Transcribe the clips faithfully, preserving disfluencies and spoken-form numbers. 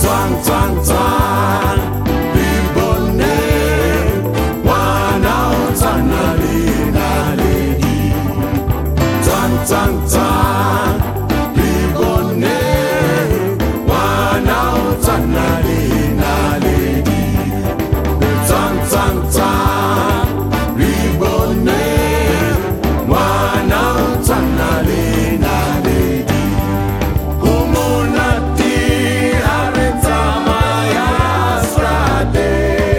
Twang, twang, twang. Libone. Wana utana lina lady. Twang, twang, twang. Libone. Wana utana lina lady. Twang, twang, twang. Libone. Wana utana lina lady. Umunati aretama ya strade.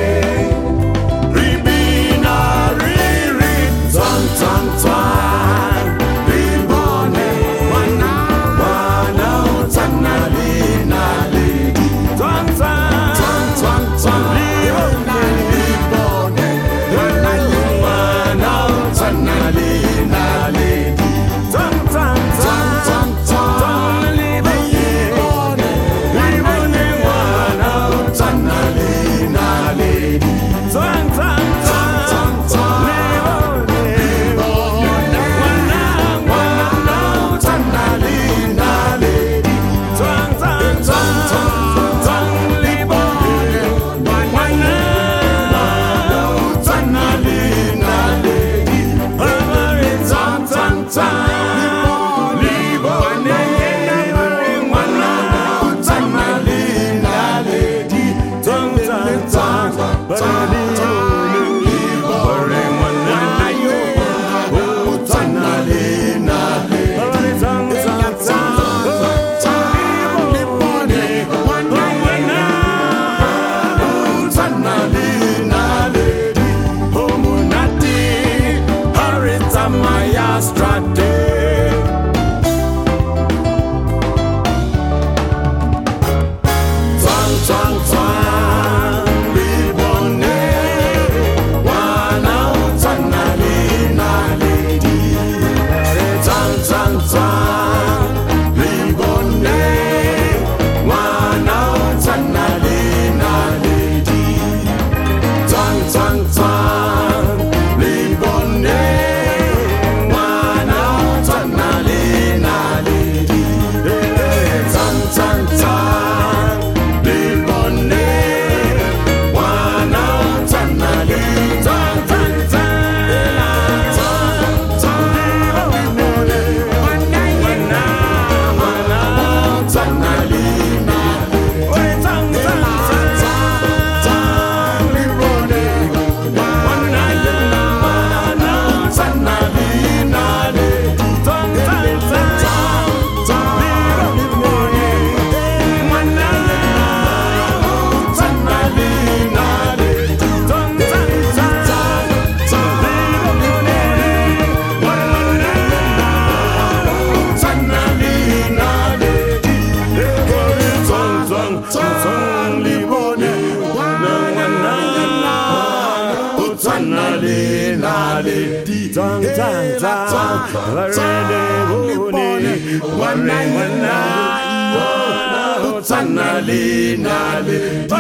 Ribina riri. Twang, twang, twang. Libone. Wana wana utana lina lady. Twang, twang, twang, twang, twang. Libone. Libone. Wana wana utana lina lady. Twang, twang, twang, twang, twang. Libone. Libone. Wana utana lina lady. Twang, twang, twang, twang. Libone. Wana wana utana lina lady. Twang, twang, twang, twang. Libone. Wana wana utana lina lady. Twang, twang, twang. Libone. Wana utana lina lady. Twang, twang, twang. Libone. Wana utana lina lady. Twang, twang, twang. Libone. Wana utana lina lady. Umunati aretama ya strade. Twang, twang, twang. Libone. Wana utana lina lady. Twang, twang, twang. Libone. Wana utana lina lady. Twang, twang, twang. Libone. Wana utana lina lady. Twang, twang, twang. Libone. Wana utana lina. Twang, twang, twang. Twang, twang. Libone. Wana wana utana lina. Twang, twang, twang. Libone. Wana wana utana lina. Twang, twang, twang. Libone. Wana utana lina. Twang, twang, twang. Libone. Wana utana lina. Twang, twang, twang. Libone. Wana utana lina. Twang, twang, twang. Libone. Wana wana utana lina.